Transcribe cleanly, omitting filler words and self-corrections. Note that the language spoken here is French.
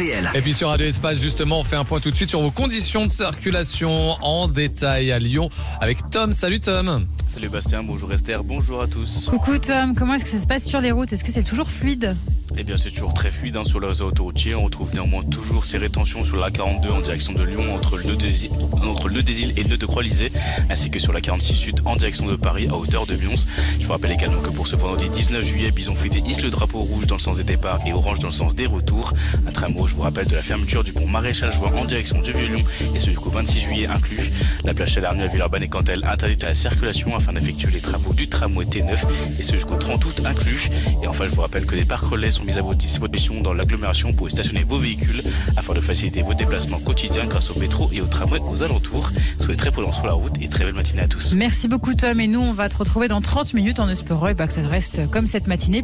réel. Et puis sur Radio Espace, justement, on fait un point tout de suite sur vos conditions de circulation en détail à Lyon avec Tom. Salut Tom. Salut Bastien, bonjour Esther, bonjour à tous. Coucou Tom, comment est-ce que ça se passe sur les routes? Est-ce que c'est toujours fluide? Eh bien c'est toujours très fluide sur le réseau autoroutier. On retrouve néanmoins toujours ces rétentions sur la 42 en direction de Lyon entre le des Îles et le de Croix-Lysée, ainsi que sur la 46 Sud en direction de Paris à hauteur de Mions. Je vous rappelle également que pour ce vendredi 19 juillet, Bison Futé hisse le drapeau rouge dans le sens des départs et orange dans le sens des retours. Un tramway, je vous rappelle, de la fermeture du pont Maréchal-Juin en direction du Vieux-Lyon et ce jusqu'au 26 juillet inclus. La plage Chalarnue à Villeurbanne est quant à elle interdite à la circulation afin d'effectuer les travaux du tramway T9 et ce jusqu'au 30 août inclus. Et enfin, je vous rappelle que des parcs relais sont mis à votre disposition dans l'agglomération pour y stationner vos véhicules afin de faciliter vos déplacements quotidiens grâce au métro et au tramway aux alentours. Soyez très prudents sur la route et très belle matinée à tous. Merci beaucoup Tom, et nous on va te retrouver dans 30 minutes en espérant que ça reste comme cette matinée.